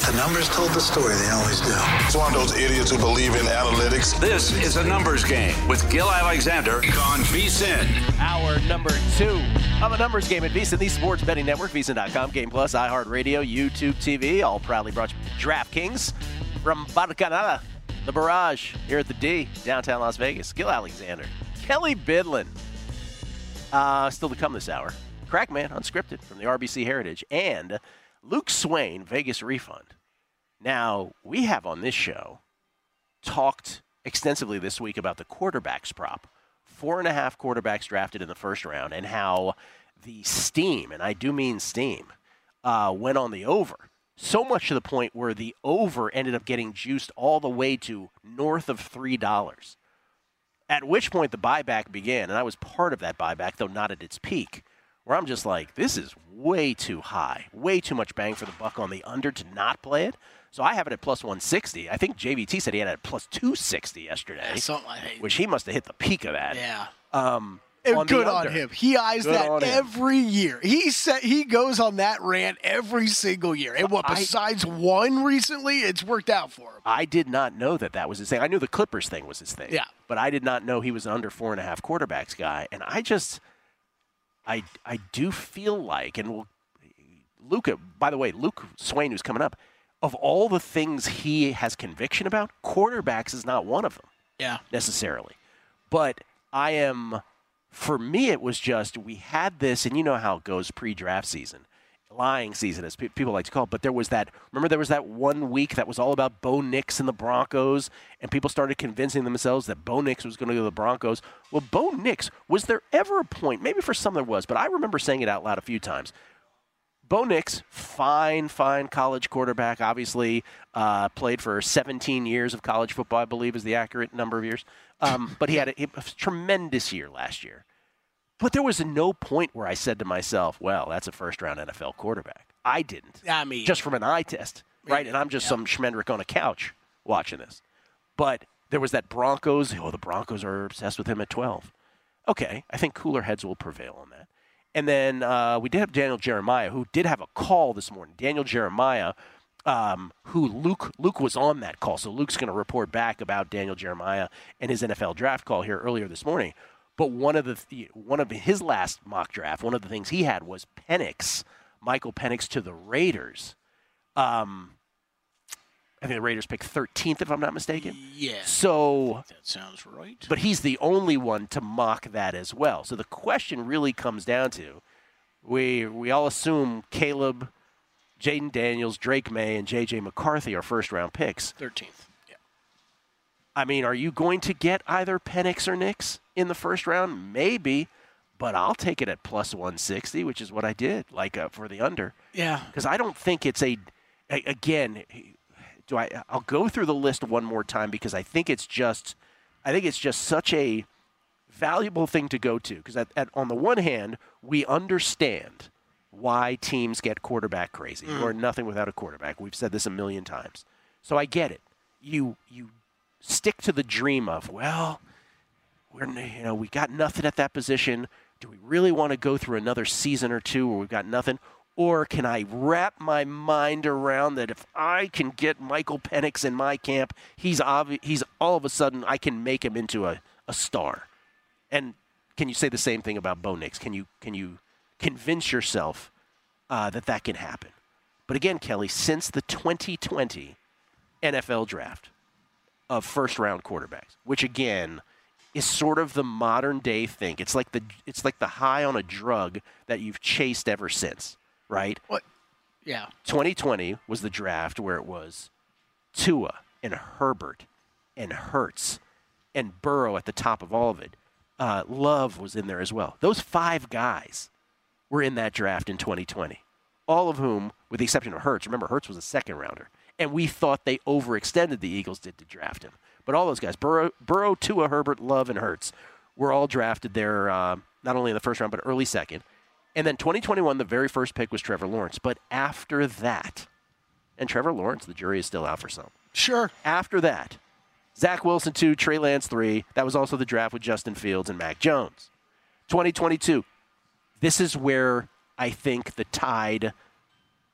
The numbers told the story. They always do. It's one of those idiots who believe in analytics. This is a numbers game with Gil Alexander on VSiN. Hour number 2 of a numbers game at VSiN, the sports betting network, VSiN.com, Game Plus, iHeartRadio, YouTube TV, all proudly brought to you by DraftKings from Barcanada, the Barrage, here at the D, downtown Las Vegas. Gil Alexander, Kelly Bidlin, still to come this hour. Crackman, Unscripted from the RBC Heritage, and Luke Swain, Vegas Refund. Now, we have on this show talked extensively this week about the quarterbacks prop. 4.5 quarterbacks drafted in the first round, and how the steam, and I do mean steam, went on the over. So much to the point where the over ended up getting juiced all the way to north of $3. At which point the buyback began, and I was part of that buyback, though not at its peak, where I'm just like, this is way too high, way too much bang for the buck on the under to not play it. So I have it at plus 160. I think JVT said he had it at plus 260 yesterday, which he must have hit the peak of that. Yeah. Good on him. He eyes Good that every year. He goes on that rant every single year. And besides one recently, it's worked out for him. I did not know that was his thing. I knew the Clippers thing was his thing. Yeah. But I did not know he was an under 4.5 quarterbacks guy. And I do feel like, and Luke Swain, who's coming up, of all the things he has conviction about, quarterbacks is not one of them. Yeah. Necessarily. But for me, it was just, we had this, and you know how it goes pre-draft season, lying season, as people like to call it, but there was that 1 week that was all about Bo Nix and the Broncos, and people started convincing themselves that Bo Nix was going to go to the Broncos. Well, Bo Nix, was there ever a point, maybe for some there was, but I remember saying it out loud a few times, Bo Nix, fine college quarterback, obviously played for 17 years of college football, I believe is the accurate number of years. But he had a tremendous year last year. But there was no point where I said to myself, well, that's a first-round NFL quarterback. I didn't. I mean, just from an eye test, right? And I'm just some schmendrick on a couch watching this. But there was that Broncos. The Broncos are obsessed with him at 12. Okay, I think cooler heads will prevail on that. And then we did have Daniel Jeremiah, who did have a call this morning. Daniel Jeremiah, who Luke was on that call, so Luke's going to report back about Daniel Jeremiah and his NFL draft call here earlier this morning. But one of his last mock draft, one of the things he had was Michael Penix to the Raiders. I think the Raiders picked 13th, if I'm not mistaken. Yeah. So that sounds right. But he's the only one to mock that as well. So the question really comes down to, we all assume Caleb, Jaden Daniels, Drake May, and J.J. McCarthy are first-round picks. 13th. Yeah. I mean, are you going to get either Penix or Nix in the first round? Maybe, but I'll take it at plus 160, which is what I did, for the under. Yeah. Because I don't think it's I'll go through the list one more time because I think it's just such a valuable thing to go to. Because on the one hand, we understand why teams get quarterback crazy. You are nothing without a quarterback. We've said this a million times. So I get it. You stick to the dream of, well, we got nothing at that position. Do we really want to go through another season or two where we've got nothing? Or can I wrap my mind around that if I can get Michael Penix in my camp, he's all of a sudden I can make him into a star. And can you say the same thing about Bo Nix? Can you convince yourself that can happen? But again, Kelly, since the 2020 NFL draft of first-round quarterbacks, which again is sort of the modern day thing. It's like the high on a drug that you've chased ever since. Right? What? Yeah. 2020 was the draft where it was Tua and Herbert and Hurts and Burrow at the top of all of it. Love was in there as well. Those 5 guys were in that draft in 2020, all of whom, with the exception of Hurts, remember Hurts was a second-rounder, and we thought they overextended, the Eagles did, to draft him. But all those guys, Burrow, Tua, Herbert, Love, and Hurts, were all drafted there not only in the first round but early second. And then 2021, the very first pick was Trevor Lawrence. But after that, and Trevor Lawrence, the jury is still out for some. Sure. After that, Zach Wilson 2, Trey Lance 3. That was also the draft with Justin Fields and Mac Jones. 2022, this is where I think the tide,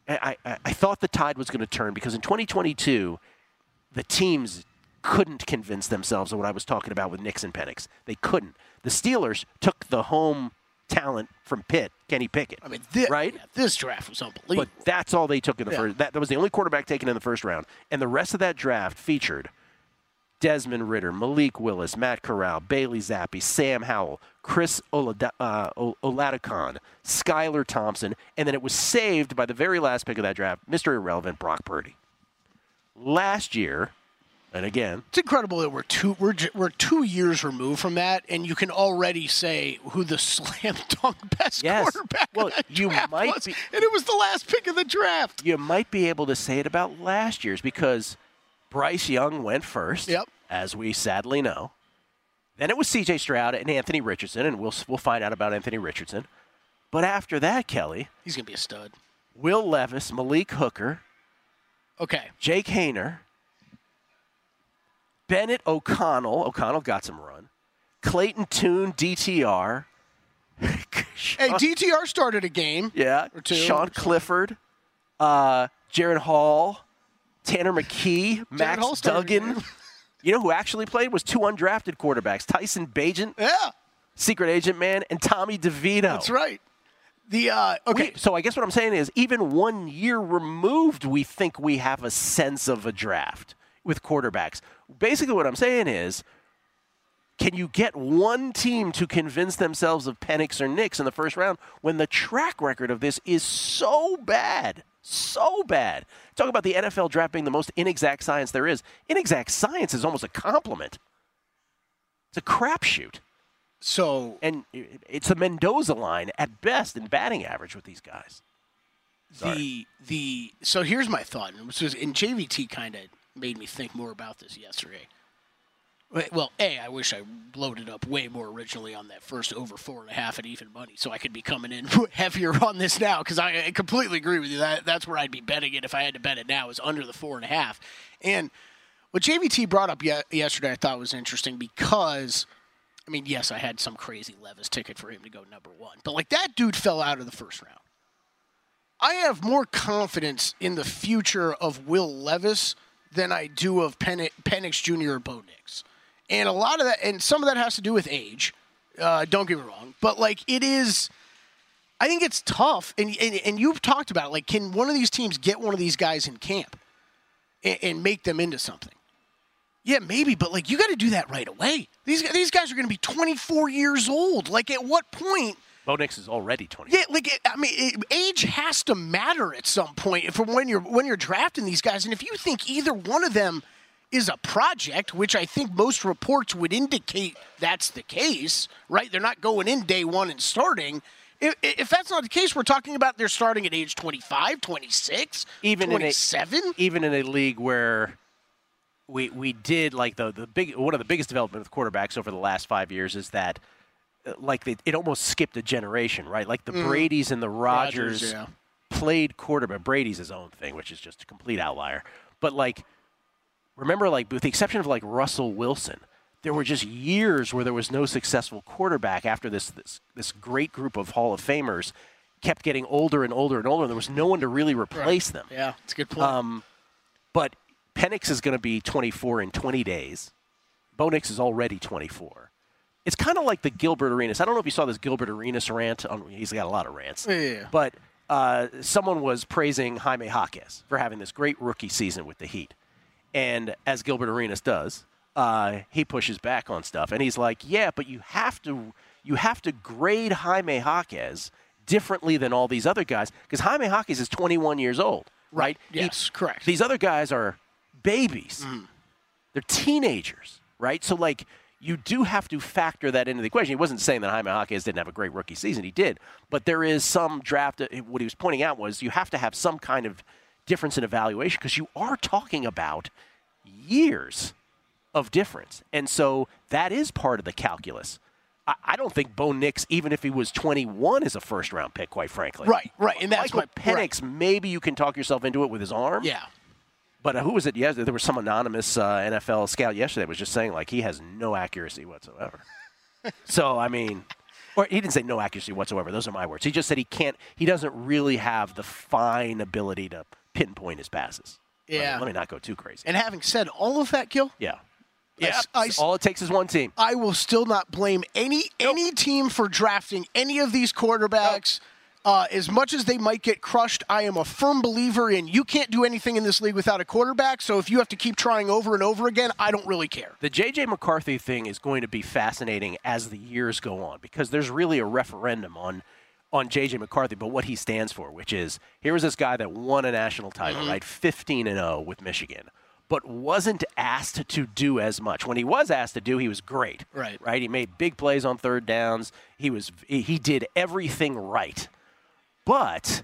I thought the tide was going to turn because in 2022, the teams couldn't convince themselves of what I was talking about with Nix and Penix. They couldn't. The Steelers took the home talent from Pitt, Kenny Pickett. I mean, right? Yeah, this draft was unbelievable. But that's all they took in the first. That was the only quarterback taken in the first round. And the rest of that draft featured Desmond Ridder, Malik Willis, Matt Corral, Bailey Zappi, Sam Howell, Chris Oladokun, Skylar Thompson, and then it was saved by the very last pick of that draft, Mr. Irrelevant, Brock Purdy. Last year, and again, it's incredible that we're 2 years removed from that, and you can already say who the slam dunk best quarterback of that draft was, and it was the last pick of the draft. You might be able to say it about last year's because Bryce Young went first, as we sadly know. Then it was C.J. Stroud and Anthony Richardson, and we'll find out about Anthony Richardson. But after that, Kelly, he's gonna be a stud. Will Levis, Malik Hooker, Jake Haener, Bennett O'Connell got some run. Clayton Tune, DTR. Hey, DTR started a game. Yeah. Or two. Sean Clifford, Jaron Hall, Tanner McKee, Max Duggan. You know who actually played was 2 undrafted quarterbacks, Tyson Bagent, secret agent man, and Tommy DeVito. That's right. So I guess what I'm saying is even 1 year removed, we think we have a sense of a draft with quarterbacks. Basically what I'm saying is, can you get one team to convince themselves of Penix or Nix in the first round when the track record of this is so bad? So bad. Talk about the NFL draft being the most inexact science there is. Inexact science is almost a compliment. It's a crapshoot. And it's a Mendoza line at best in batting average with these guys. So here's my thought, and JVT kind of made me think more about this yesterday. Well, I wish I loaded up way more originally on that first over 4.5 at even money, so I could be coming in heavier on this now, because I completely agree with you. That's where I'd be betting it if I had to bet it now, is under the 4.5. And what JVT brought up yesterday I thought was interesting because, I mean, yes, I had some crazy Levis ticket for him to go number 1, but that dude fell out of the first round. I have more confidence in the future of Will Levis than I do of Penix Jr. or Bo Nix. And a lot of that, and some of that has to do with age. Don't get me wrong. But, it is, I think it's tough. And you've talked about it. Can one of these teams get one of these guys in camp and make them into something? Yeah, maybe. But, you got to do that right away. These guys are going to be 24 years old. At what point? Bo Nix is already 20. Yeah, age has to matter at some point from when you're drafting these guys. And if you think either one of them is a project, which I think most reports would indicate that's the case, right? They're not going in day one and starting. If that's not the case, we're talking about they're starting at age 25, 26, even 27. Even in a league where we did one of the biggest development with quarterbacks over the last 5 years is that it almost skipped a generation, right? The Bradys and the Rodgers played quarterback. Brady's his own thing, which is just a complete outlier. But remember, with the exception of Russell Wilson, there were just years where there was no successful quarterback after this great group of Hall of Famers kept getting older and older and older, and there was no one to really replace them. Yeah, that's a good point. But Penix is going to be 24 in 20 days. Bo Nix is already 24. It's kind of like the Gilbert Arenas. I don't know if you saw this Gilbert Arenas rant. He's got a lot of rants. Yeah. But someone was praising Jaime Jaquez for having this great rookie season with the Heat. And as Gilbert Arenas does, he pushes back on stuff. And he's like, yeah, but you have to grade Jaime Jaquez differently than all these other guys because Jaime Jaquez is 21 years old, right? Yes, correct. These other guys are babies. They're teenagers, right? So, you do have to factor that into the equation. He wasn't saying that Jaime Jaquez didn't have a great rookie season. He did. But there is some draft. What he was pointing out was you have to have some kind of difference in evaluation because you are talking about years of difference. And so that is part of the calculus. I don't think Bo Nix, even if he was 21, is a first-round pick, quite frankly. Right. And that's Michael Penix, maybe you can talk yourself into it with his arm. Yeah. But who was it? Yes, there was some anonymous NFL scout yesterday that was just saying, he has no accuracy whatsoever. So, Or he didn't say no accuracy whatsoever. Those are my words. He just said he doesn't really have the fine ability to pinpoint his passes. Yeah. Let me not go too crazy. And having said all of that, Gil. Yeah. Yeah. All it takes is one team. I will still not blame any team for drafting any of these quarterbacks. As much as they might get crushed, I am a firm believer in you can't do anything in this league without a quarterback. So if you have to keep trying over and over again, I don't really care. The J.J. McCarthy thing is going to be fascinating as the years go on because there's really a referendum on J.J. McCarthy, but what he stands for, which is here was this guy that won a national title, right, 15-0 with Michigan, but wasn't asked to do as much. When he was asked to do, he was great. Right. He made big plays on third downs. He did everything right. But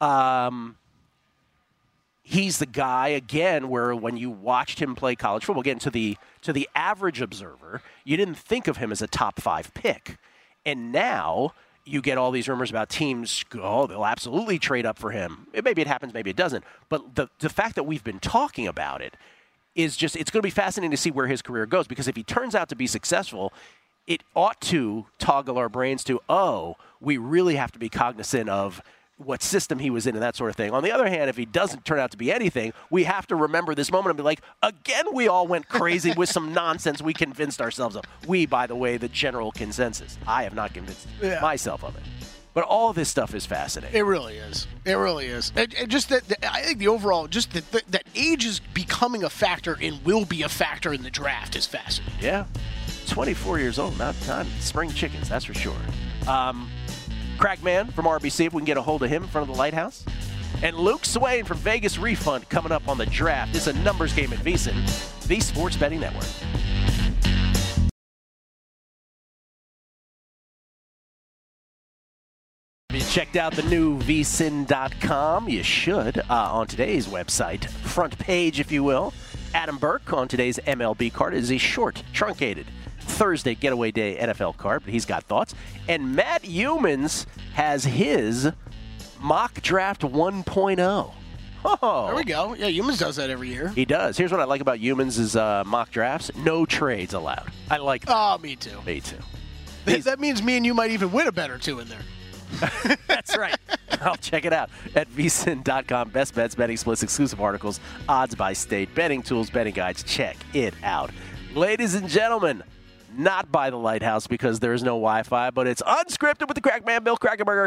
he's the guy, again, where when you watched him play college football, again, to the average observer, you didn't think of him as a top 5 pick. And now you get all these rumors about teams, they'll absolutely trade up for him. Maybe it happens, maybe it doesn't. But the fact that we've been talking about it is just, it's going to be fascinating to see where his career goes, because if he turns out to be successful, it ought to toggle our brains to, we really have to be cognizant of what system he was in and that sort of thing. On the other hand, if he doesn't turn out to be anything, we have to remember this moment and be like, again, we all went crazy with some nonsense we convinced ourselves of. We, by the way, the general consensus. I have not convinced myself of it. But all of this stuff is fascinating. It really is. It really is. And just that, I think the overall, just that age is becoming a factor and will be a factor in the draft is fascinating. Yeah. 24 years old, not spring chickens, that's for sure. Crackman from RBC, if we can get a hold of him in front of the Lighthouse. And Luke Swain from Vegas Refund coming up on the draft. It's a numbers game at VSiN, the Sports Betting Network. Have you checked out the new vsin.com? You should. On today's website, front page, if you will, Adam Burke on today's MLB card is a short, truncated Thursday getaway day NFL card, but he's got thoughts. And Matt Humans has his mock draft 1.0. Oh. There we go. Yeah, Humans does that every year. He does. Here's what I like about Humans' mock drafts. No trades allowed. I like that. Oh, me too. Me too. That means me and you might even win a bet or two in there. That's right. I'll check it out at vsin.com. Best bets, betting splits, exclusive articles, odds by state, betting tools, betting guides. Check it out. Ladies and gentlemen, not by the Lighthouse because there is no Wi-Fi, but it's unscripted with the Crackman, Bill Krackomberger.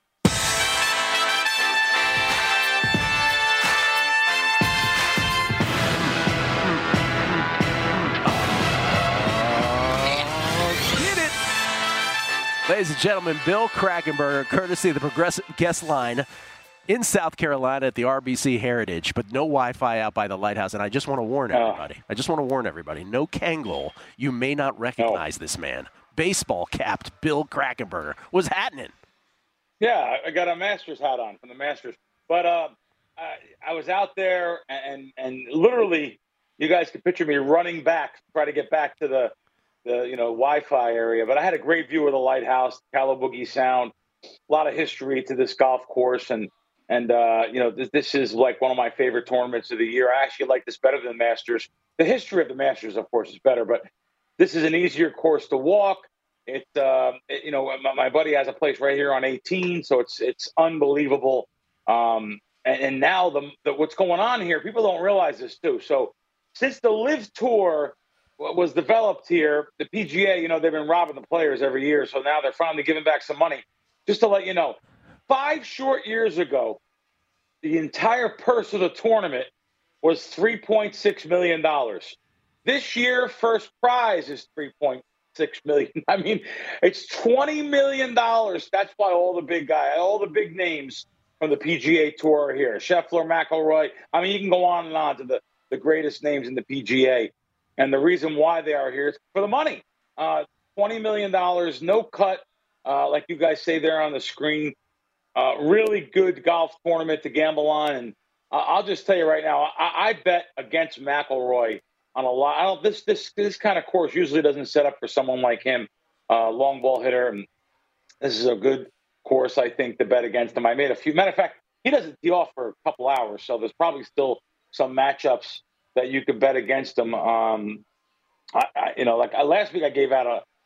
Get it! Ladies and gentlemen, Bill Krackomberger, courtesy of the Progressive Guest Line in South Carolina at the RBC Heritage, but no Wi-Fi out by the Lighthouse. And I just want to warn everybody. No Kangol. You may not recognize this man. Baseball-capped Bill Krackomberger. What's happening? Yeah, I got a Masters hat on from the Masters. But I was out there, and literally, you guys can picture me running back, try to get back to the Wi-Fi area. But I had a great view of the Lighthouse, Callaboogie Sound, a lot of history to this golf course, and this is like one of my favorite tournaments of the year. I actually like this better than the Masters. The history of the Masters, of course, is better, but this is an easier course to walk. My buddy has a place right here on 18, so it's unbelievable. And now what's going on here, people don't realize this too. So since the LIV Tour was developed here, the PGA, they've been robbing the players every year, so now they're finally giving back some money. Just to let you know, 5 short years ago, the entire purse of the tournament was $3.6 million. This year, first prize is $3.6 million. I mean, it's $20 million. That's why all the big names from the PGA Tour are here. Scheffler, McIlroy. I mean, you can go on and on to the greatest names in the PGA. And the reason why they are here is for the money. $20 million, no cut. Like you guys say there on the screen, really good golf tournament to gamble on. And I'll just tell you right now, I bet against McIlroy on a lot. This kind of course usually doesn't set up for someone like him, long ball hitter. And this is a good course, I think, to bet against him. I made a few. Matter of fact, he doesn't tee off for a couple hours, so there's probably still some matchups that you could bet against him. Last week I gave out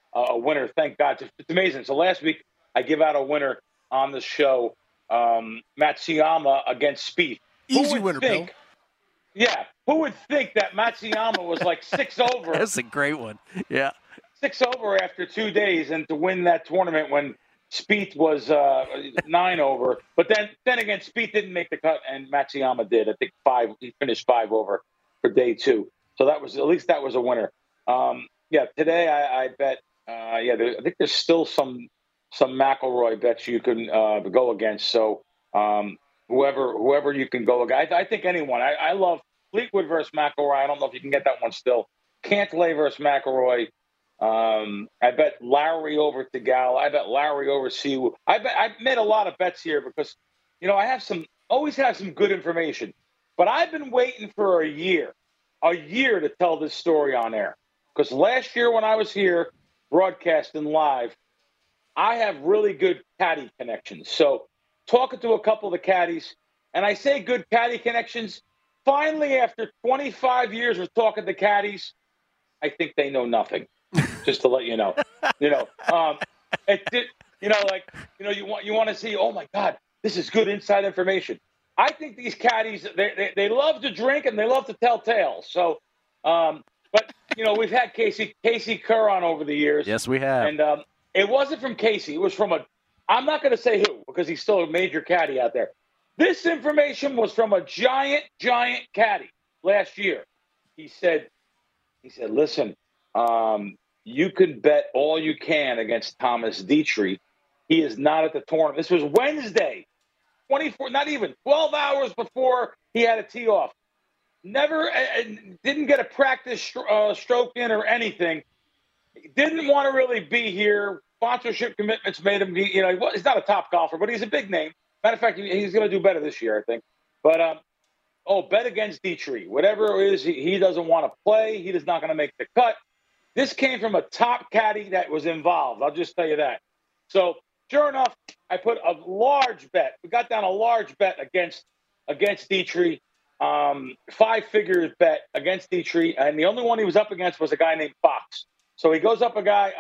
a winner. Thank God. It's amazing. So last week I give out a winner on the show, Matsuyama against Spieth. Easy winner, Bill. Yeah. Who would think that Matsuyama was like 6 over? That's a great one. Yeah. 6 over after 2 days, and to win that tournament when Spieth was 9 over. But then again, Spieth didn't make the cut, and Matsuyama did. I think 5. He finished 5 over for day 2. So that was, at least that was a winner. Today I bet. I think there's still some McIlroy bets you can go against. So whoever you can go against, I think anyone. I love Fleetwood versus McIlroy. I don't know if you can get that one still. Cantlay versus McIlroy. I bet Lowry over Tagala. I bet Lowry over Siwoo. I made a lot of bets here because, I always have some good information. But I've been waiting for a year to tell this story on air. Because last year when I was here broadcasting live, I have really good caddy connections. So talking to a couple of the caddies, and I say good caddy connections, finally after 25 years of talking to caddies, I think they know nothing. Just to let you know, you want to see, oh my God, this is good inside information. I think these caddies, they love to drink and they love to tell tales. So, but we've had Casey Kerr on over the years. Yes, we have. And it wasn't from Casey. It was from I'm not going to say who because he's still a major caddy out there. This information was from a giant caddy last year. He said, listen, you can bet all you can against Thomas Dietrich. He is not at the tournament. This was Wednesday, 12 hours before he had a tee off. Never, didn't get a practice stroke in or anything. Didn't want to really be here. Sponsorship commitments made him be, he's not a top golfer, but he's a big name. Matter of fact, he's going to do better this year, I think. But, bet against Dietrich. Whatever it is, he doesn't want to play. He is not going to make the cut. This came from a top caddy that was involved. I'll just tell you that. So, sure enough, I put a large bet. We got down a large bet against Dietrich, 5-figure bet against Dietrich, and the only one he was up against was a guy named Fox. So he goes up a guy.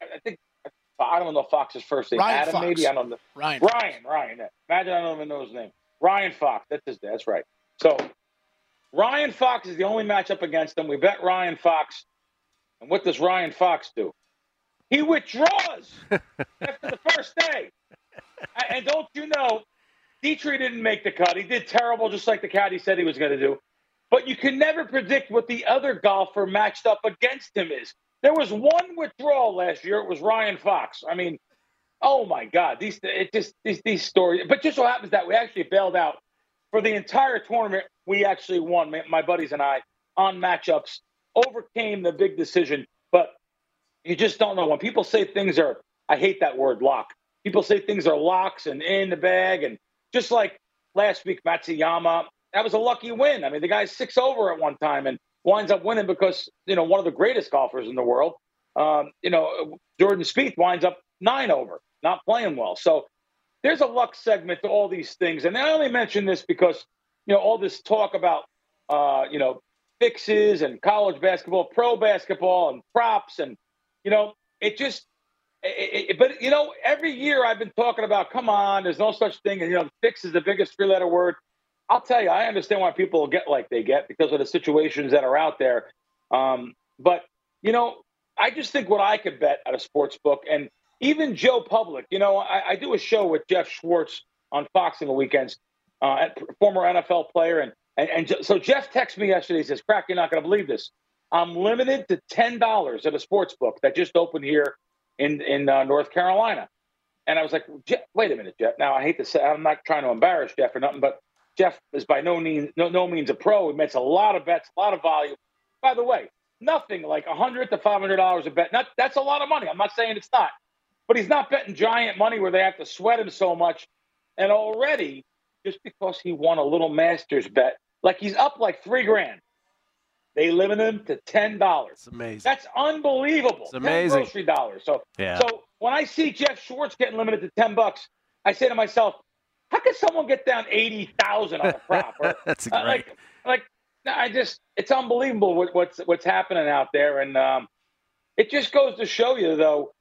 I don't know Fox's first name. Ryan Adam, Fox. maybe I don't know. Ryan. Imagine I don't even know his name. Ryan Fox. That's right. So Ryan Fox is the only matchup against him. We bet Ryan Fox. And what does Ryan Fox do? He withdraws after the first day. And don't you know, Dietrich didn't make the cut. He did terrible, just like the caddy said he was going to do. But you can never predict what the other golfer matched up against him is. There was one withdrawal last year. It was Ryan Fox. I mean, oh, my God. These stories. But just so happens that we actually bailed out. For the entire tournament, we actually won, my buddies and I, on matchups. Overcame the big decision, but you just don't know. When people say things are, I hate that word, lock. People say things are locks and in the bag, and just like last week, Matsuyama, that was a lucky win. I mean, the guy's 6 over at one time and winds up winning because, one of the greatest golfers in the world, Jordan Spieth winds up 9 over, not playing well. So there's a luck segment to all these things. And I only mention this because, all this talk about, fixes and college basketball, pro basketball and props. And, every year I've been talking about, come on, there's no such thing. And, fix is the biggest 3-letter word. I'll tell you, I understand why people get like they get because of the situations that are out there. But I just think what I could bet at a sports book, and even Joe Public, I do a show with Jeff Schwartz on Fox on the weekends, former NFL player. And so Jeff texted me yesterday. He says, Crack, you're not going to believe this. I'm limited to $10 at a sports book that just opened here in North Carolina. And I was like, wait a minute, Jeff. Now, I hate to say, I'm not trying to embarrass Jeff or nothing, but Jeff is by no means a pro. He makes a lot of bets, a lot of volume. By the way, nothing like $100 to $500 a bet. That's a lot of money. I'm not saying it's not. But he's not betting giant money where they have to sweat him so much. And already, just because he won a little Masters bet, like he's up like $3,000. They limit him to $10. It's amazing. That's unbelievable. It's amazing. 10 grocery dollars. So when I see Jeff Schwartz getting limited to $10, I say to myself, how can someone get down 80,000 on a prop? Or, That's great. It's unbelievable what's happening out there. And it just goes to show you, though,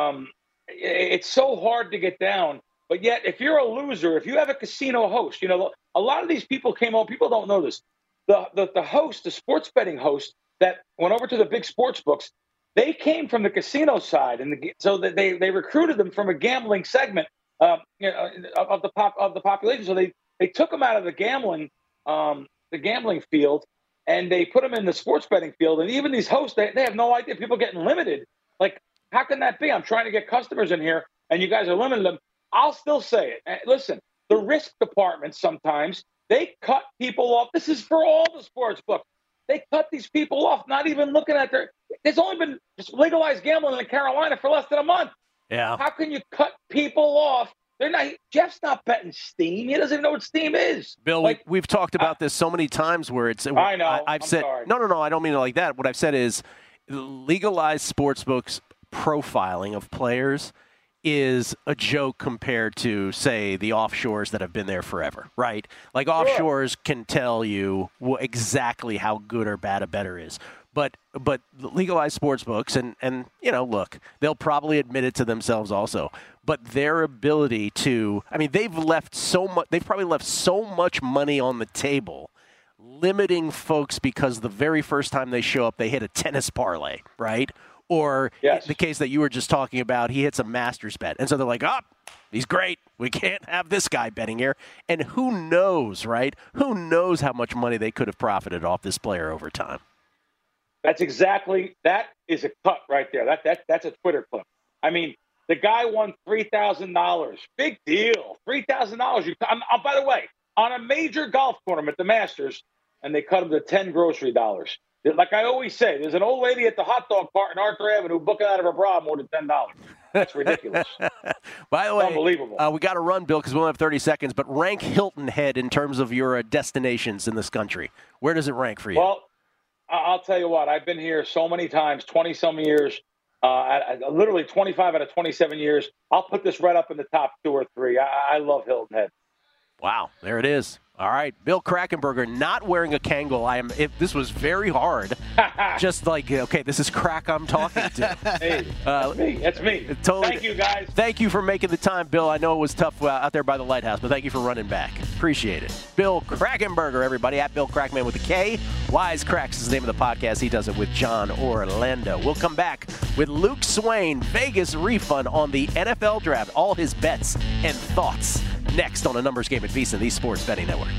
it's so hard to get down. But yet, if you're a loser, if you have a casino host, a lot of these people came on. People don't know this. The host, the sports betting host that went over to the big sports books, they came from the casino side, and so that they recruited them from a gambling segment of the population. So they took them out of the gambling field, and they put them in the sports betting field. And even these hosts, they have no idea. People getting limited. Like, how can that be? I'm trying to get customers in here, and you guys are limiting them. I'll still say it. Listen, the risk department sometimes, they cut people off. This is for all the sports books. They cut these people off, not even looking at there's only been just legalized gambling in Carolina for less than a month. Yeah. How can you cut people off? Jeff's not betting Steam. He doesn't even know what Steam is. Bill, we've talked about this so many times where it's. I know. I've said, sorry. No, I don't mean it like that. What I've said is legalized sportsbooks profiling of players is a joke compared to, say, the offshores that have been there forever, right? Like, offshores can tell you exactly how good or bad a bettor is. But legalized sports books, and look, they'll probably admit it to themselves also. But their ability to, they've probably left so much money on the table, limiting folks because the very first time they show up, they hit a tennis parlay, right? Or the case that you were just talking about, he hits a Masters bet. And so they're like, he's great. We can't have this guy betting here. And who knows, right? Who knows how much money they could have profited off this player over time. That is a cut right there. That's a Twitter clip. The guy won $3,000. Big deal. $3,000. By the way, on a major golf tournament, the Masters, and they cut him to 10 grocery dollars. Like I always say, there's an old lady at the hot dog cart in Arthur Avenue booking out of her bra more than $10. That's ridiculous. By the way, unbelievable. We got to run, Bill, because we only have 30 seconds. But rank Hilton Head in terms of your destinations in this country. Where does it rank for you? Well, I'll tell you what. I've been here so many times, 20-some years, literally 25 out of 27 years. I'll put this right up in the top 2 or 3. I love Hilton Head. Wow, there it is. All right, Bill Krackomberger not wearing a Kangol. This was very hard. Just like, okay, this is crack I'm talking to. Hey, that's me. Totally. Thank you, guys. Thank you for making the time, Bill. I know it was tough out there by the lighthouse, but thank you for running back. Appreciate it. Bill Krackomberger, everybody, at Bill Crackman with a K. Wise Cracks is the name of the podcast. He does it with John Orlando. We'll come back with Luke Swain, Vegas refund on the NFL draft, all his bets and thoughts. Next on A Numbers Game at VSiN, the Sports Betting Network.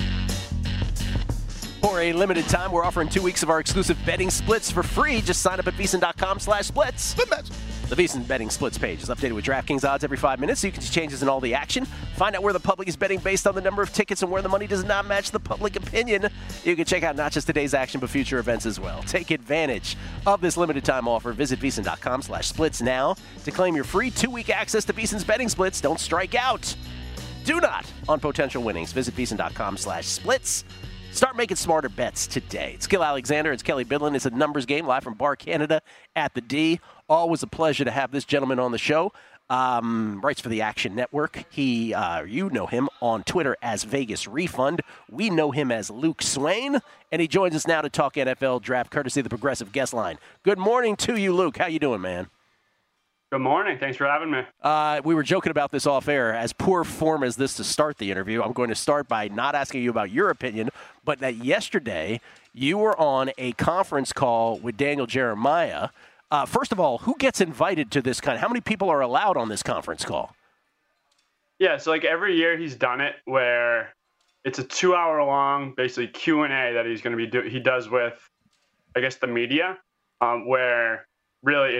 For a limited time, we're offering 2 weeks of our exclusive betting splits for free. Just sign up at VSiN.com/splits. The VSiN betting splits page is updated with DraftKings odds every 5 minutes, so you can see changes in all the action. Find out where the public is betting based on the number of tickets and where the money does not match the public opinion. You can check out not just today's action, but future events as well. Take advantage of this limited time offer. Visit VSiN.com/splits now to claim your free 2-week access to VSiN's betting splits. Don't strike out. Do not on potential winnings. Visit VSiN.com/splits. Start making smarter bets today. It's Gil Alexander. It's Kelly Bidlin. It's A Numbers Game live from Bar Canada at the D. Always a pleasure to have this gentleman on the show. Writes for the Action Network. You know him on Twitter as Vegas Refund. We know him as Luke Swain, and he joins us now to talk NFL draft, courtesy of the Progressive Guest Line. Good morning to you, Luke. How you doing, man? Good morning. Thanks for having me. We were joking about this off air. As poor form as this to start the interview, I'm going to start by not asking you about your opinion, but that yesterday you were on a conference call with Daniel Jeremiah. First of all, who gets invited to this how many people are allowed on this conference call? Yeah, so every year he's done it where it's a 2-hour long, basically Q&A that he's going to be he does with, I guess, the media, where really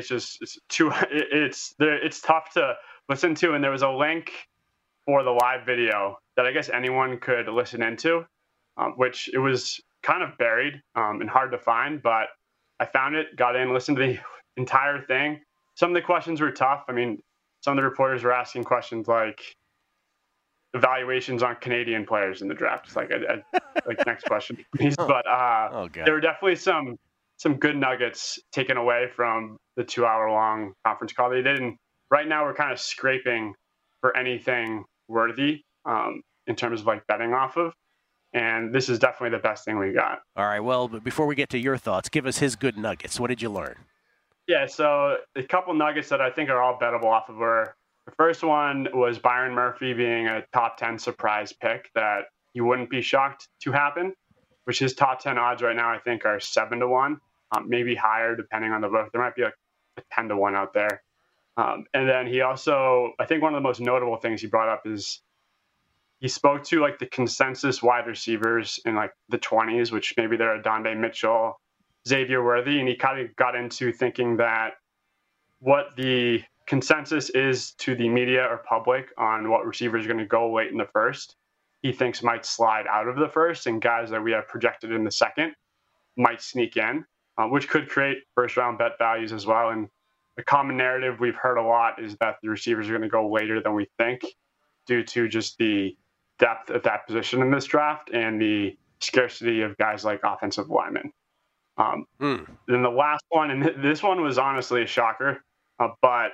it's tough to listen to. And there was a link for the live video that I guess anyone could listen into, which it was kind of buried and hard to find, but I found it, got in, listened to the entire thing. Some of the questions were tough. Some of the reporters were asking questions like evaluations on Canadian players in the draft. It's like next question, please. But there were definitely some good nuggets taken away from the 2-hour long conference call they did. And right now we're kind of scraping for anything worthy in terms of betting off of. And this is definitely the best thing we got. All right. Well, but before we get to your thoughts, give us his good nuggets. What did you learn? Yeah, so a couple nuggets that I think are all bettable off of her. The first one was Byron Murphy being a top 10 surprise pick that you wouldn't be shocked to happen, which his top 10 odds right now, I think, are 7-1, maybe higher depending on the book. There might be like a 10-1 out there. And then he also, I think one of the most notable things he brought up is he spoke to like the consensus wide receivers in like the 20s, which maybe they're Adonde Mitchell, Xavier Worthy, and he kind of got into thinking that what the consensus is to the media or public on what receivers are going to go late in the first, he thinks might slide out of the first, and guys that we have projected in the second might sneak in, which could create first-round bet values as well. And the common narrative we've heard a lot is that the receivers are going to go later than we think due to just the depth of that position in this draft and the scarcity of guys like offensive linemen. Then the last one, and this one was honestly a shocker, but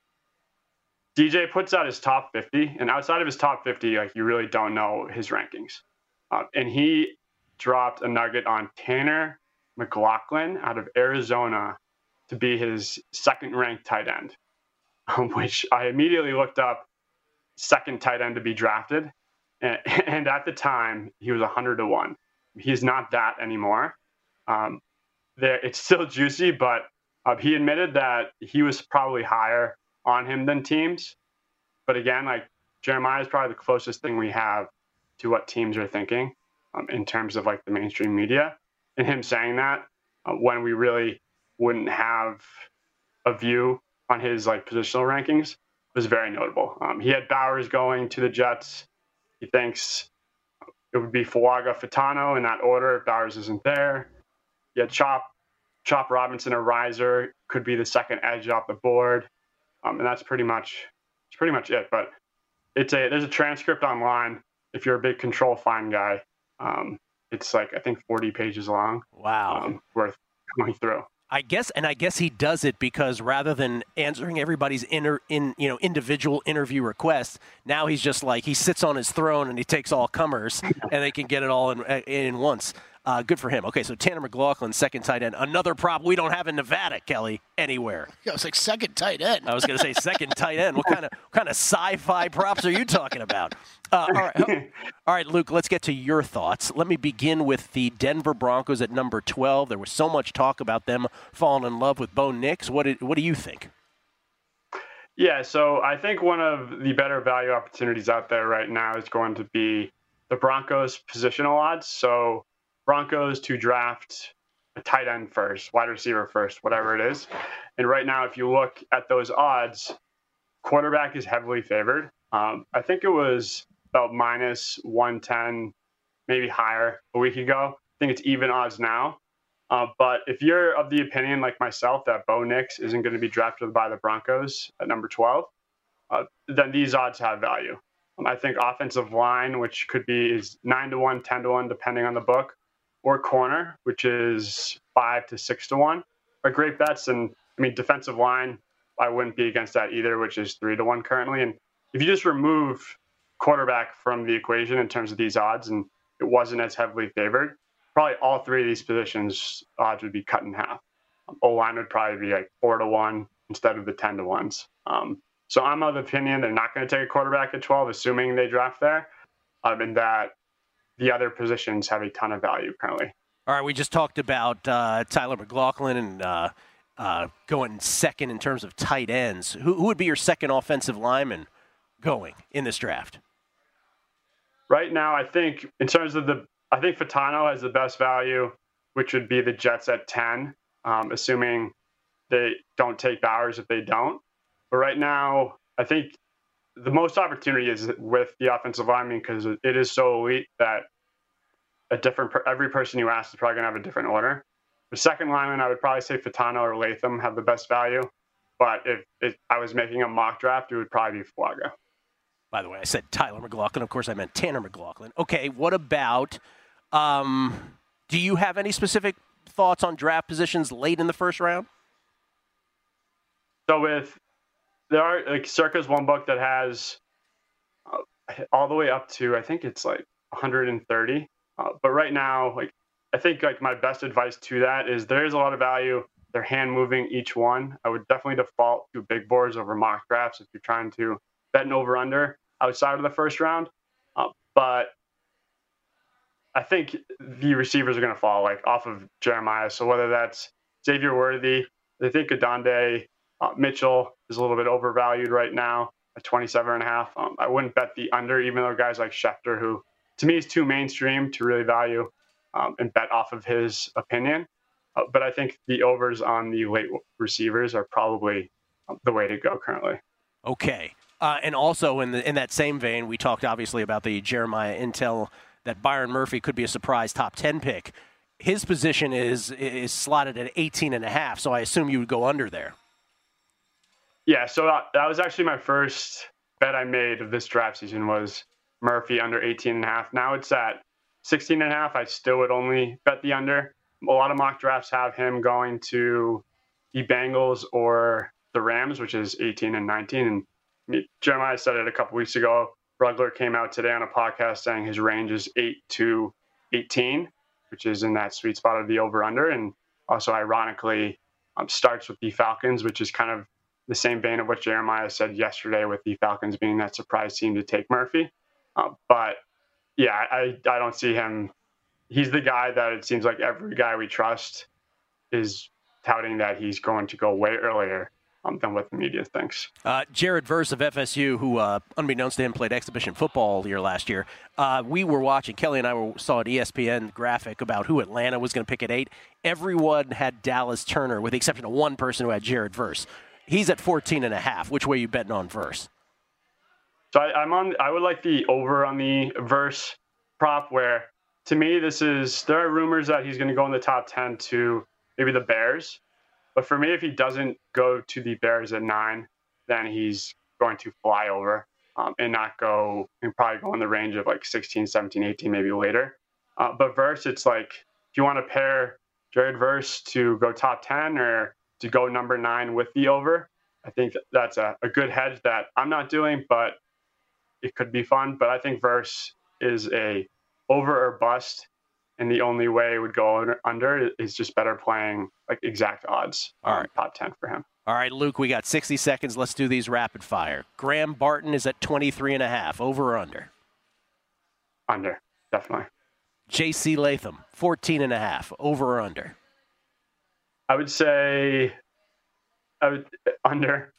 DJ puts out his top 50, and outside of his top 50, like you really don't know his rankings. And he dropped a nugget on Tanner McLaughlin out of Arizona to be his second-ranked tight end, which I immediately looked up second tight end to be drafted. And at the time, he was 100-1. He's not that anymore. It's still juicy, but he admitted that he was probably higher on him than teams. But again, like Jeremiah is probably the closest thing we have to what teams are thinking in terms of like the mainstream media. And him saying that when we really wouldn't have a view on his like positional rankings was very notable. He had Bowers going to the Jets. He thinks it would be Fuaga, Fitano in that order if Bowers isn't there. He had Chop Robinson or Riser could be the second edge off the board. And that's pretty much it. But there's a transcript online if you're a big control find guy. It's like I think 40 pages long. Wow. Worth going through. I guess he does it because rather than answering everybody's individual interview requests, now he's just like he sits on his throne and he takes all comers and they can get it all in once. Good for him. Okay, so Tanner McLaughlin, second tight end. Another prop we don't have in Nevada, Kelly, anywhere. Yeah, it's like second tight end. I was going to say second tight end. What kind of sci-fi props are you talking about? All right, Luke, let's get to your thoughts. Let me begin with the Denver Broncos at number 12. There was so much talk about them falling in love with Bo Nix. What do you think? Yeah, so I think one of the better value opportunities out there right now is going to be the Broncos positional odds. So Broncos to draft a tight end first, wide receiver first, whatever it is. And right now, if you look at those odds, quarterback is heavily favored. I think it was about minus 110, maybe higher a week ago. I think it's even odds now. But if you're of the opinion, like myself, that Bo Nix isn't going to be drafted by the Broncos at number 12, then these odds have value. I think offensive line, which could be is 9-1, 10-1, depending on the book, or corner, which is 5 to 6-1, are great bets. And I mean, defensive line, I wouldn't be against that either, which is 3-1 currently. And if you just remove quarterback from the equation in terms of these odds, and it wasn't as heavily favored, probably all three of these positions odds would be cut in half. O-line would probably be like 4-1 instead of the 10-1s. So I'm of the opinion they're not going to take a quarterback at 12, assuming they draft there, and that the other positions have a ton of value currently. All right, we just talked about Tyler McLaughlin and going second in terms of tight ends. Who would be your second offensive lineman going in this draft? Right now, I think in terms of I think Fitano has the best value, which would be the Jets at 10, assuming they don't take Bowers if they don't. But right now, I think the most opportunity is with the offensive lineman because it is so elite that every person you ask is probably going to have a different order. The second lineman, I would probably say Fitano or Latham have the best value. But if I was making a mock draft, it would probably be Fuaga. By the way, I said Tyler McLaughlin. Of course, I meant Tanner McLaughlin. Okay, what about do you have any specific thoughts on draft positions late in the first round? So there are like Circa's one book that has all the way up to, I think it's like 130. But right now, like I think like my best advice to that is there is a lot of value they're hand moving each one. I would definitely default to big boards over mock drafts if you're trying to bet an over-under outside of the first round. But I think the receivers are going to fall off of Jeremiah. So whether that's Xavier Worthy, I think Adonde Mitchell is a little bit overvalued right now at 27.5. I wouldn't bet the under, even though guys like Schefter, who to me is too mainstream to really value and bet off of his opinion. But I think the overs on the late receivers are probably the way to go currently. Okay. And also in that same vein, we talked obviously about the Jeremiah intel that Byron Murphy could be a surprise top 10 pick. His position is slotted at 18.5, so I assume you would go under there. Yeah, so that was actually my first bet I made of this draft season was Murphy under 18.5. Now it's at 16.5. I still would only bet the under. A lot of mock drafts have him going to the Bengals or the Rams, which is 18 and 19. And Jeremiah said it a couple weeks ago. Rugler came out today on a podcast saying his range is 8 to 18, which is in that sweet spot of the over-under. And also, ironically, starts with the Falcons, which is kind of the same vein of what Jeremiah said yesterday with the Falcons being that surprise team to take Murphy. But, yeah, I don't see him. He's the guy that it seems like every guy we trust is touting that he's going to go way earlier than what the media thinks. Jared Verse of FSU, who, unbeknownst to him, played exhibition football all year last year. We were watching, Kelly and I saw an ESPN graphic about who Atlanta was going to pick at 8. Everyone had Dallas Turner, with the exception of one person who had Jared Verse. He's at 14.5. Which way are you betting on Verse? So I would like the over on the Verse prop, where to me there are rumors that he's going to go in the top 10 to maybe the Bears. But for me, if he doesn't go to the Bears at 9, then he's going to fly over and probably go in the range of 16, 17, 18, maybe later. But Verse, it's if you want to pair Jared Verse to go top 10 or to go number 9 with the over, I think that's a good hedge that I'm not doing, but it could be fun. But I think Verse is a over or bust. And the only way it would go under is just better playing exact odds top 10 for him. All right, Luke, we got 60 seconds. Let's do these rapid fire. Graham Barton is at 23.5. Over or under? Under, definitely. J.C. Latham, 14.5. Over or under? I would say under.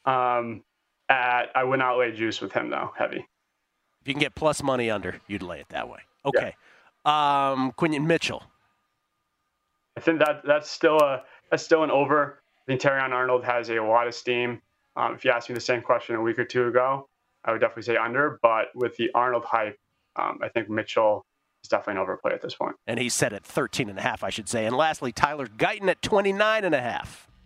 I would not lay juice with him, though, heavy. If you can get plus money under, you'd lay it that way. Okay. Yeah. Quinyon Mitchell. I think that's still an over. I think Terrion Arnold has a lot of steam. If you asked me the same question a week or two ago, I would definitely say under. But with the Arnold hype, I think Mitchell is definitely an overplay at this point. And he's set at 13.5, I should say. And lastly, Tyler Guyton at 29.5.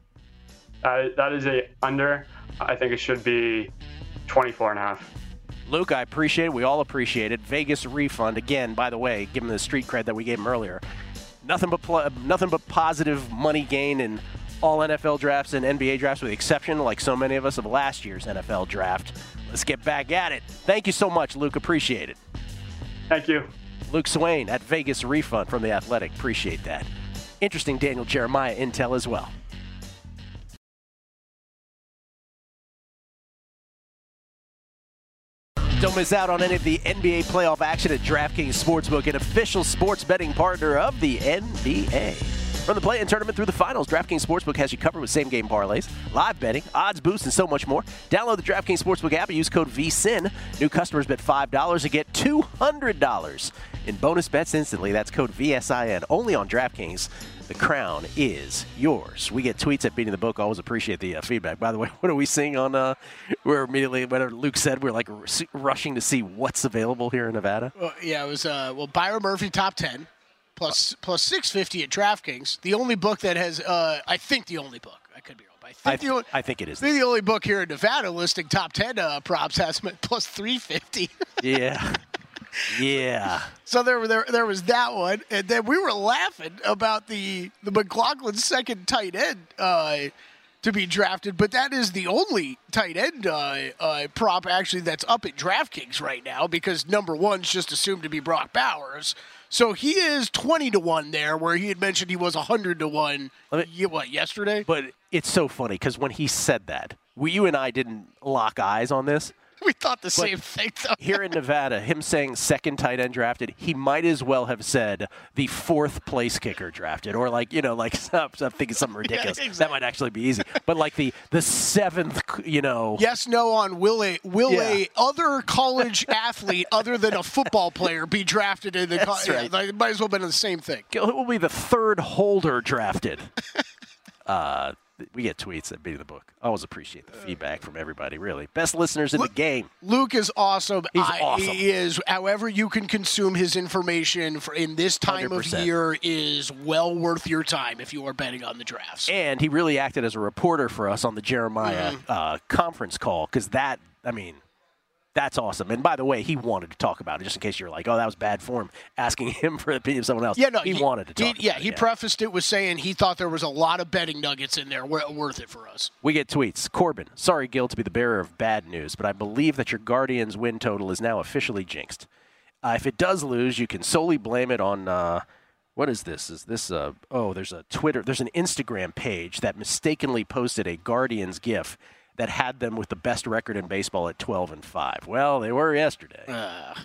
That is a under. I think it should be 24.5. Luke, I appreciate it. We all appreciate it. Vegas refund. Again, by the way, give him the street cred that we gave him earlier. Nothing but positive money gain in all NFL drafts and NBA drafts, with the exception, like so many of us, of last year's NFL draft. Let's get back at it. Thank you so much, Luke. Appreciate it. Thank you. Luke Swain at Vegas Refund from The Athletic. Appreciate that. Interesting Daniel Jeremiah intel as well. Don't miss out on any of the NBA playoff action at DraftKings Sportsbook, an official sports betting partner of the NBA. From the play-in tournament through the finals, DraftKings Sportsbook has you covered with same-game parlays, live betting, odds boosts, and so much more. Download the DraftKings Sportsbook app and use code VSIN. New customers bet $5 and get $200 in bonus bets instantly. That's code VSIN, only on DraftKings. The crown is yours. We get tweets at Beating the Book. Always appreciate the feedback. By the way, what are we seeing on? We're immediately, whatever Luke said, we're rushing to see what's available here in Nevada. Well, yeah, it was Byron Murphy top 10 plus 650 at DraftKings. The only book that has, I think the only book. I could be wrong. But I think it is. The only book here in Nevada listing top 10 props has them at plus 350. Yeah. Yeah. So there was that one, and then we were laughing about the McLaughlin second tight end to be drafted, but that is the only tight end prop actually that's up at DraftKings right now, because number one's just assumed to be Brock Bowers. So he is 20-1 there, where he had mentioned he was 100-1. Yesterday? But it's so funny because when he said that, you and I didn't lock eyes on this. We thought the same thing, though. Here in Nevada, him saying second tight end drafted, he might as well have said the fourth place kicker drafted, or I'm thinking something ridiculous. Yeah, exactly. That might actually be easy. But like the seventh, Yes, no on will a other college athlete other than a football player be drafted in the That's right. It might as well have been the same thing. It will be the third holder drafted. We get tweets that beat the book. I always appreciate the feedback from everybody, really. Best listeners in the game. Luke is awesome. He's awesome. He is, however you can consume his information in this time 100%. of year is well worth your time if you are betting on the drafts. And he really acted as a reporter for us on the Jeremiah conference call, because that's awesome. And by the way, he wanted to talk about it, just in case you're like, oh, that was bad form, asking him for the opinion of someone else. Yeah, no, he wanted to talk about it. He prefaced it with saying he thought there was a lot of betting nuggets in there worth it for us. We get tweets. Corbin, sorry, Gil, to be the bearer of bad news, but I believe that your Guardians win total is now officially jinxed. If it does lose, you can solely blame it on, what is this? Is this, there's a Twitter, there's an Instagram page that mistakenly posted a Guardians GIF that had them with the best record in baseball at 12-5. Well, they were yesterday. Not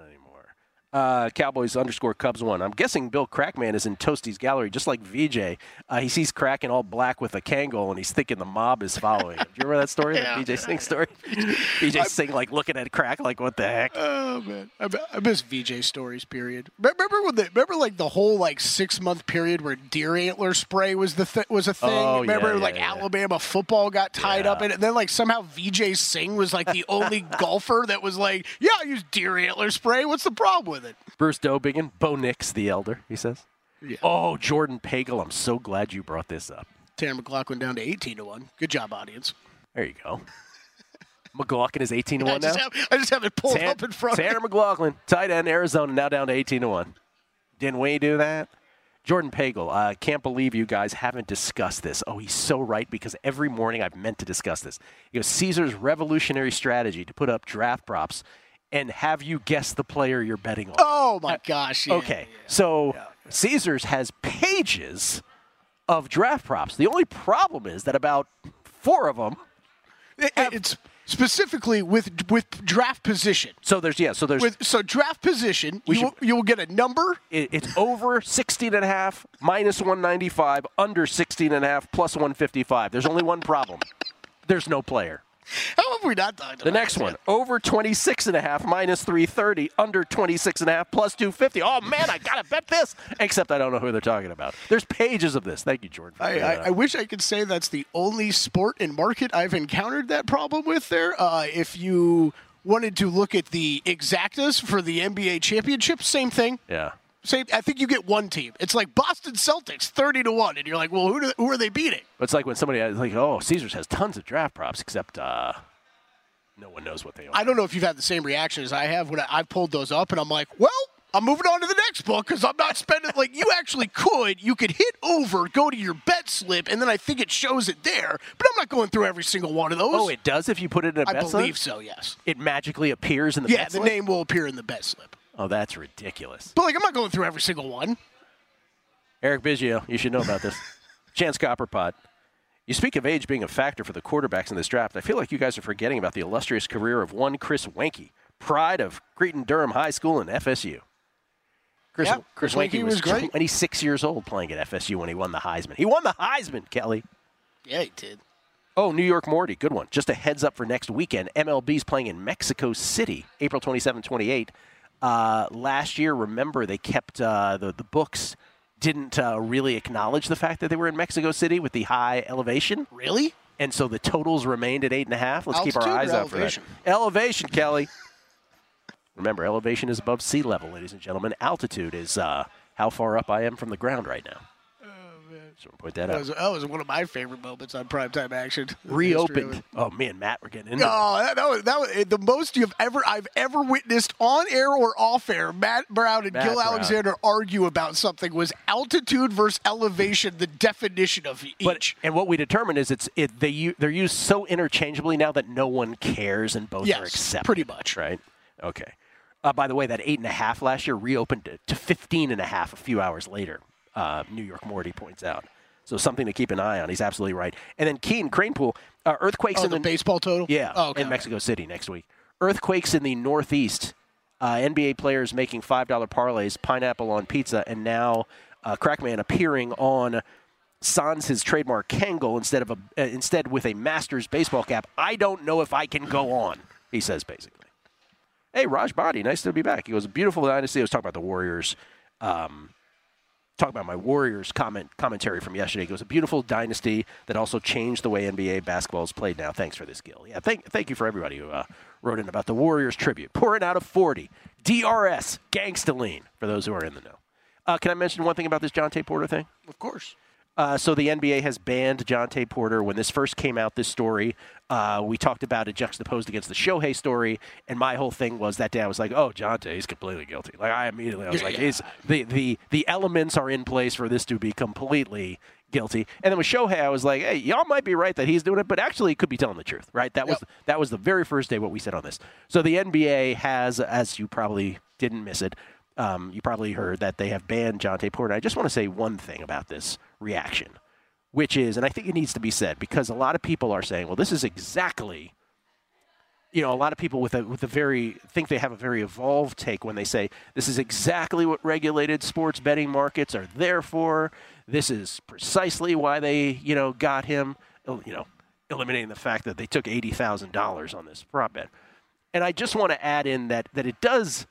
anymore. Cowboys _Cubs 1. I'm guessing Bill Crackman is in Toasty's gallery, just like VJ. He sees Crack in all black with a Kangol, and he's thinking the mob is following him. Do you remember that story? Yeah. The VJ Singh story? VJ Singh, looking at Crack like, what the heck? Oh, man. I miss VJ stories, period. Remember the whole 6-month period where deer antler spray was a thing? Oh, Remember yeah. Alabama football got tied up in it? And then somehow VJ Singh was the only golfer that was I use deer antler spray. What's the problem with it? Bruce Dobingen, Bo Nix the elder, he says. Yeah. Oh, Jordan Pagel, I'm so glad you brought this up. Tanner McLaughlin down to 18-1. Good job, audience. There you go. McLaughlin is 18-1 now? I just have it pulled up in front of me. Tanner McLaughlin, tight end, Arizona, now down to 18-1. Didn't we do that? Jordan Pagel, I can't believe you guys haven't discussed this. Oh, he's so right, because every morning I've meant to discuss this. He goes, Caesar's revolutionary strategy to put up draft props and have you guess the player you're betting on. Oh, my gosh. Yeah, okay, so Caesars has pages of draft props. The only problem is that about 4 of them it's specifically with draft position. So there's draft position, you will get a number. It's over 16.5, minus 195, under 16.5, plus 155. There's only one problem. There's no player. How have we not done The next one, over 26.5, minus 330, under 26.5, plus 250. Oh, man, I got to bet this. Except I don't know who they're talking about. There's pages of this. Thank you, Jordan. I wish I could say that's the only sport and market I've encountered that problem with there. If you wanted to look at the exactas for the NBA championship, same thing. Yeah. I think you get one team. It's like Boston Celtics, 30-1, and you're like, well, who are they beating? But it's like when somebody is like, oh, Caesars has tons of draft props, except no one knows what they are. I don't know if you've had the same reaction as I have when I've pulled those up, and I'm like, well, I'm moving on to the next book because I'm not spending you actually you could hit over, go to your bet slip, and then I think it shows it there, but I'm not going through every single one of those. Oh, it does if you put it in a bet slip? I believe so, yes. It magically appears in the bet slip? Yeah, the name will appear in the bet slip. Oh, that's ridiculous. But I'm not going through every single one. Eric Biggio, you should know about this. Chance Copperpot. You speak of age being a factor for the quarterbacks in this draft. I feel like you guys are forgetting about the illustrious career of one Chris Weinke, pride of Cretin-Durham High School and FSU. Chris Weinke was 26 years old playing at FSU when he won the Heisman. He won the Heisman, Kelly. Yeah, he did. Oh, New York Morty, good one. Just a heads up for next weekend. MLB's playing in Mexico City, April 27, 28. Last year, remember, they kept the books didn't really acknowledge the fact that they were in Mexico City with the high elevation. Really? And so the totals remained at 8.5. Let's keep our eyes out for that. Elevation? Elevation, Kelly. Remember, elevation is above sea level, ladies and gentlemen. Altitude is how far up I am from the ground right now. So point that out. That was one of my favorite moments on Primetime Action. Reopened. Oh, me and Matt were getting into it. That was the most I've ever witnessed on air or off air. Matt Brown and Gil Alexander argue about something. Was altitude versus elevation the definition of each? And what we determined is they're used so interchangeably now that no one cares and both are accepted. Pretty much. Right? Okay. By the way, that 8.5 last year reopened to 15.5 a few hours later. New York Morty points out. So something to keep an eye on. He's absolutely right. And then Keen Cranepool, earthquakes in the baseball total? Yeah, in Mexico City next week. Earthquakes in the Northeast. NBA players making $5 parlays, pineapple on pizza, and now Crackman appearing on Sans' trademark Kangol instead with a Masters baseball cap. I don't know if I can go on, he says basically. Hey, Raj Bhatti, nice to be back. He goes, beautiful dynasty. I was talking about the Warriors. Talking about my Warriors commentary from yesterday. It was a beautiful dynasty that also changed the way NBA basketball is played now. Thanks for this, Gil. Yeah, thank you for everybody who wrote in about the Warriors tribute. Pouring out of 40. DRS, Gangsta Lean, for those who are in the know. Can I mention one thing about this Jonte Porter thing? Of course. So the NBA has banned Jonte Porter. When this first came out, this story, we talked about it juxtaposed against the Shohei story, and my whole thing was that day I was like, oh, Jonte, he's completely guilty. Like I was like, the elements are in place for this to be completely guilty. And then with Shohei, I was like, hey, y'all might be right that he's doing it, but actually he could be telling the truth, right? That was the very first day what we said on this. So the NBA has, as you probably didn't miss it, you probably heard that they have banned Jonte Porter. I just want to say one thing about this reaction, which is, and I think it needs to be said, because a lot of people are saying, well, this is exactly, a lot of people think they have a very evolved take when they say, this is exactly what regulated sports betting markets are there for. This is precisely why they, got him, eliminating the fact that they took $80,000 on this prop bet. And I just want to add in that it does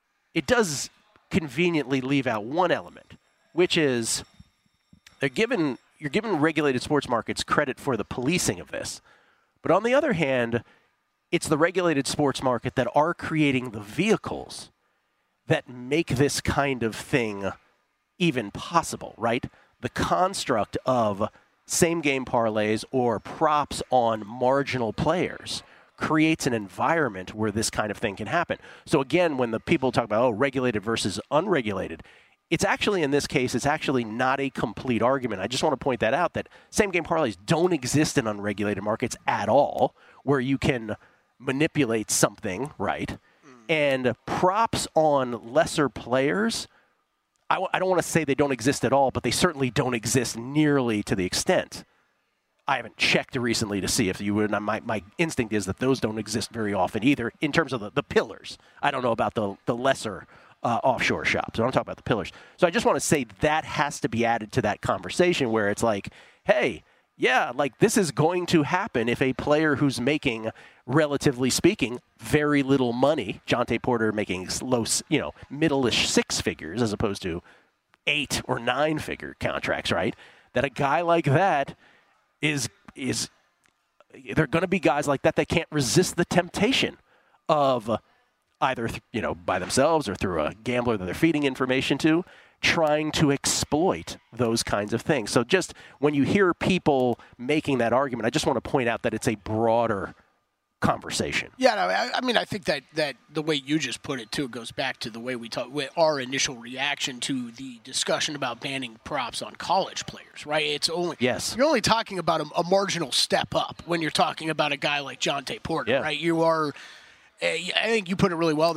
conveniently leave out one element, which is you're giving regulated sports markets credit for the policing of this. But on the other hand, it's the regulated sports market that are creating the vehicles that make this kind of thing even possible, right? The construct of same-game parlays or props on marginal players creates an environment where this kind of thing can happen. So again, when the people talk about, regulated versus unregulated, it's actually, in this case, it's actually not a complete argument. I just want to point that out, that same-game parlays don't exist in unregulated markets at all, where you can manipulate something, right? And props on lesser players, I don't want to say they don't exist at all, but they certainly don't exist nearly to the extent. I haven't checked recently to see if you would. My instinct is that those don't exist very often either in terms of the pillars. I don't know about the lesser offshore shops. I don't talk about the pillars. So I just want to say that has to be added to that conversation where it's like, hey, yeah, like this is going to happen if a player who's making, relatively speaking, very little money, Jonte Porter making low, middle-ish six figures as opposed to 8 or 9 figure contracts, right? That a guy like that is there are going to be guys like that can't resist the temptation of either by themselves or through a gambler that they're feeding information to, trying to exploit those kinds of things. So just when you hear people making that argument, I just want to point out that it's a broader conversation. Yeah, no, I think that the way you just put it too goes back to the way we talk, our initial reaction to the discussion about banning props on college players, right? It's only you're only talking about a marginal step up when you're talking about a guy like Jonte Porter, right? You are. I think you put it really well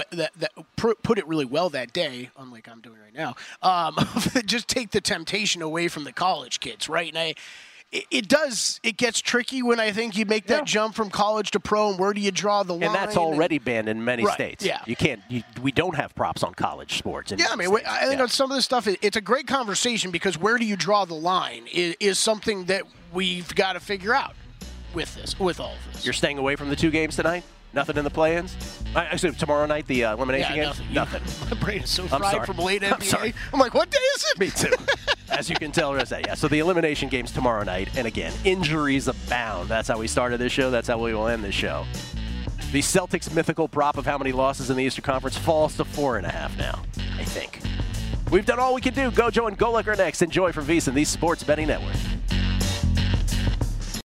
put it really well that day, unlike I'm doing right now. Just take the temptation away from the college kids, right? And it gets tricky when I think you make that jump from college to pro, and where do you draw the line? And that's already banned in many states. Yeah. You can't. We don't have props on college sports. I think on some of this stuff, it's a great conversation because where do you draw the line is something that we've got to figure out with all of this. You're staying away from the 2 games tonight? Nothing in the play-ins? Actually, tomorrow night, the elimination game? Nothing. My brain is so fried from late NBA. Sorry. I'm like, what day is it? Me too. As you can tell, so the elimination game's tomorrow night. And again, injuries abound. That's how we started this show. That's how we will end this show. The Celtics' mythical prop of how many losses in the Eastern Conference falls to 4.5 now, I think. We've done all we can do. Gojo and Golick are next. Enjoy from VSiN, the Sports Betting Network.